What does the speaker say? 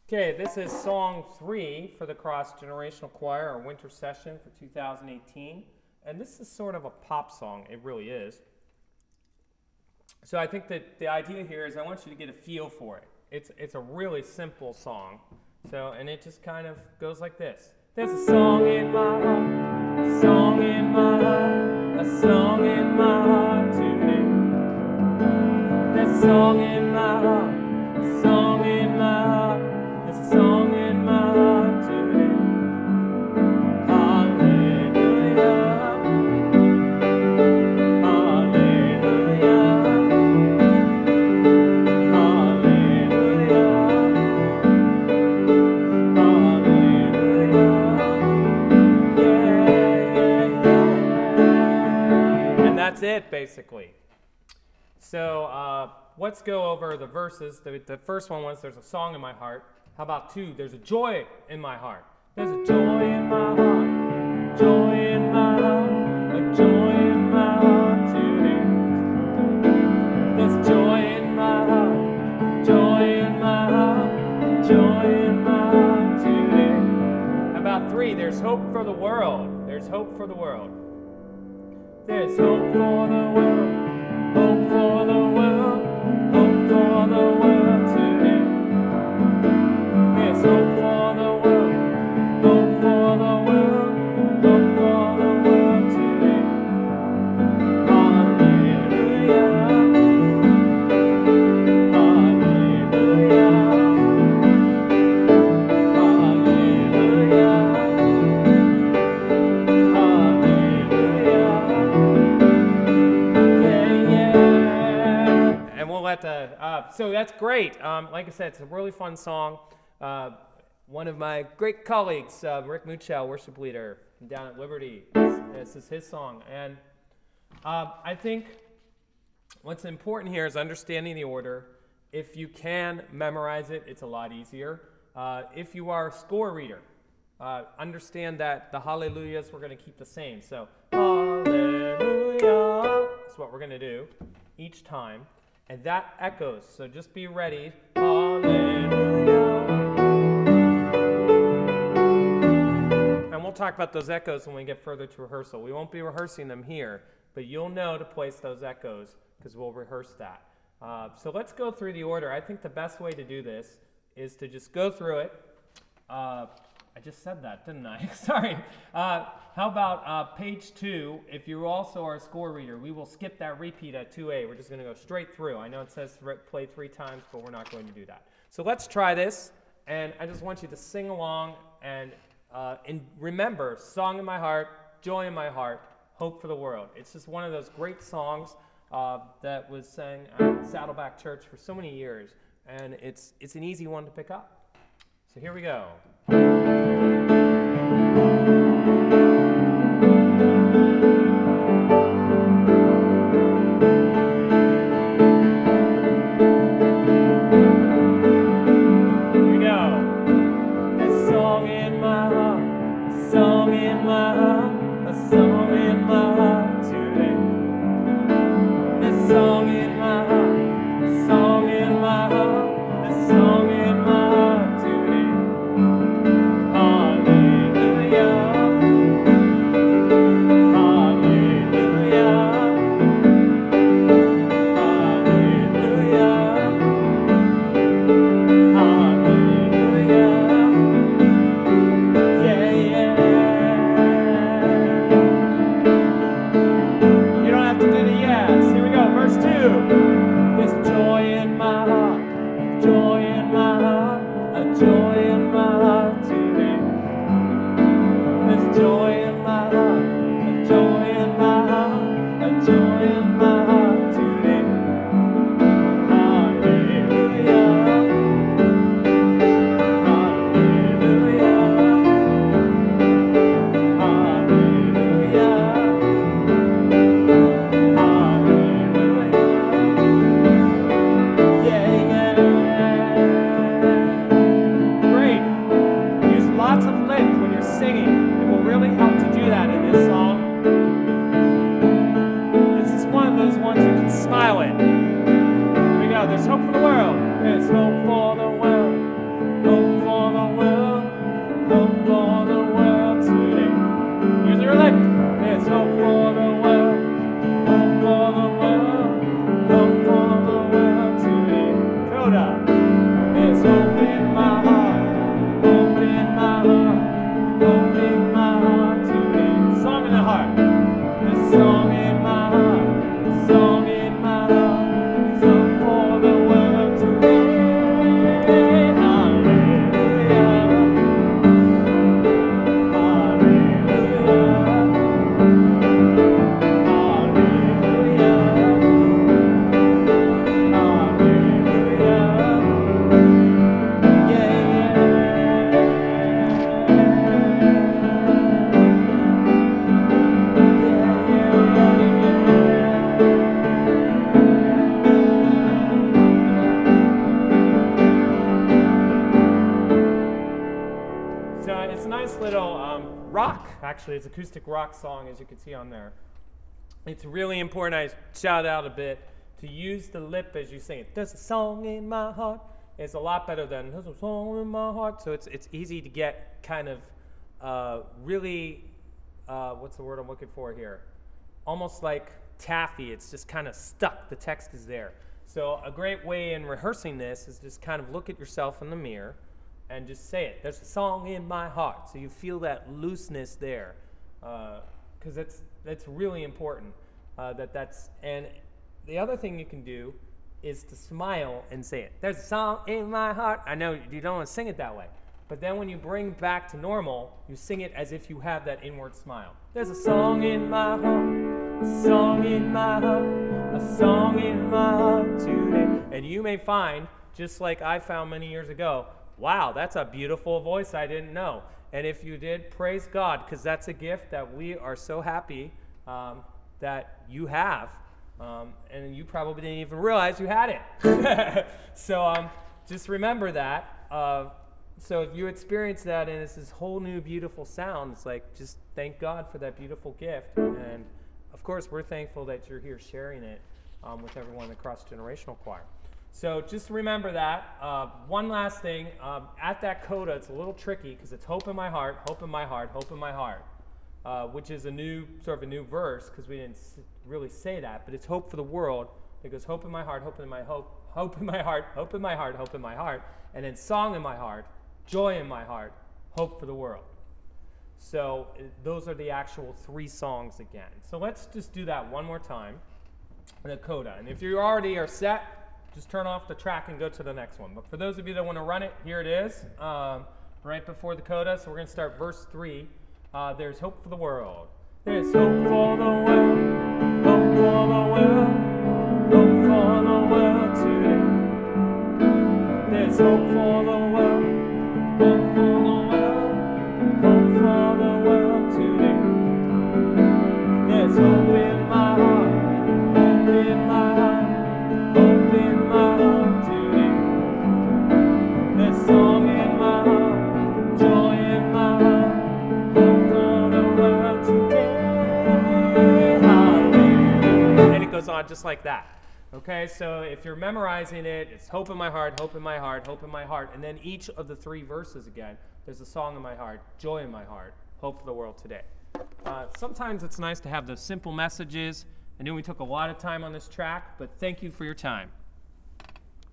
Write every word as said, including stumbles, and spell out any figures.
Okay, this is song three for the Cross Generational Choir, our winter session for two thousand eighteen. And this is sort of a pop song. It really is. So I think that the idea here is I want you to get a feel for it. It's it's a really simple song. So, and it just kind of goes like this. There's a song in my heart, a song in my heart, a song in my heart today. There's a song in my heart, a song in my heart. There's a song in my heart today. Hallelujah. Hallelujah. Hallelujah. Hallelujah. Yeah, yeah, yeah. And that's it, basically. So uh, let's go over the verses. The, the first one was, there's a song in my heart. How about two? There's a joy in my heart. There's a joy in my heart, joy in my heart, a joy in my heart today. There's joy in my heart, joy in my heart, joy in my heart today. How about three? There's hope for the world. There's hope for the world. There's hope for the world, hope for the world, hope for the world today. There's hope for the world, hope for the world, hope for the world today. Hallelujah, hallelujah, hallelujah, hallelujah. Yeah, yeah. And we'll let the, uh, so that's great. Um, like I said, it's a really fun song. Uh, one of my great colleagues, uh, Rick Muchow, worship leader down at Liberty, this is his song. And uh, I think what's important here is understanding the order. If you can memorize it, it's a lot easier. Uh, if you are a score reader, uh, understand that the hallelujahs we're going to keep the same. So, hallelujah is what we're going to do each time. And that echoes, so just be ready. Hallelujah. And we'll talk about those echoes when we get further to rehearsal. We won't be rehearsing them here, but you'll know to place those echoes because we'll rehearse that. Uh, so let's go through the order. I think the best way to do this is to just go through it. Uh, I just said that, didn't I? Sorry. Uh, how about uh, page two? If you also are a score reader, we will skip that repeat at two A. We're just going to go straight through. I know it says play three times, but we're not going to do that. So let's try this, and I just want you to sing along and, uh, and remember, song in my heart, joy in my heart, hope for the world. It's just one of those great songs uh, that was sang at Saddleback Church for so many years, and it's, it's an easy one to pick up. So here we go. Hallelujah. There's hope in my heart, hope in my heart, hope in my heart today. Song in the heart. There's song in my heart, song in my heart, song for the world today. Hallelujah, hallelujah, hallelujah, hallelujah. So it's a nice little um, rock, actually. It's acoustic rock song, as you can see on there. It's really important, I shout out a bit, to use the lip as you sing it. There's a song in my heart. It's a lot better than there's a song in my heart. So it's it's easy to get kind of uh, really, uh, what's the word I'm looking for here? Almost like taffy. It's just kind of stuck. The text is there. So a great way in rehearsing this is just kind of look at yourself in the mirror and just say it. There's a song in my heart. So you feel that looseness there, because uh, that's that's really important. Uh, that that's and the other thing you can do is to smile and say it. There's a song in my heart. I know you don't want to sing it that way, but then when you bring back to normal, you sing it as if you have that inward smile. There's a song in my heart, a song in my heart, a song in my heart today. And you may find, just like I found many years ago, wow, that's a beautiful voice I didn't know. And if you did, praise God, because that's a gift that we are so happy um, that you have. Um, and you probably didn't even realize you had it. So um, just remember that. Uh, so if you experience that and it's this whole new beautiful sound, it's like just thank God for that beautiful gift. And of course, we're thankful that you're here sharing it um, with everyone in the Cross-Generational Choir. So just remember that. Uh, one last thing. Um, at that coda, it's a little tricky because it's hope in my heart, hope in my heart, hope in my heart, uh, which is a new sort of a new verse because we didn't s- really say that, but it's hope for the world. It goes hope in my heart, hope in my hope, hope in my heart, hope in my heart, hope in my heart, and then song in my heart, joy in my heart, hope for the world. So uh, those are the actual three songs again. So let's just do that one more time. The coda, and if you already are set, just turn off the track and go to the next one. But for those of you that want to run it, here it is, um, right before the coda. So we're going to start verse three. Uh, there's hope for the world. There's hope for the world, hope for the world, hope for the world today. There's hope for the world, hope for the world, hope for the world today. There's hope in my heart, hope in my heart, hope in my heart today. There's song in my heart, joy in my heart, hope for the world today. Hallelujah. And it goes on just like that. Okay, so if you're memorizing it, it's hope in my heart, hope in my heart, hope in my heart. And then each of the three verses again, there's a song in my heart, joy in my heart, hope for the world today. Uh, sometimes it's nice to have those simple messages. I knew we took a lot of time on this track, but thank you for your time.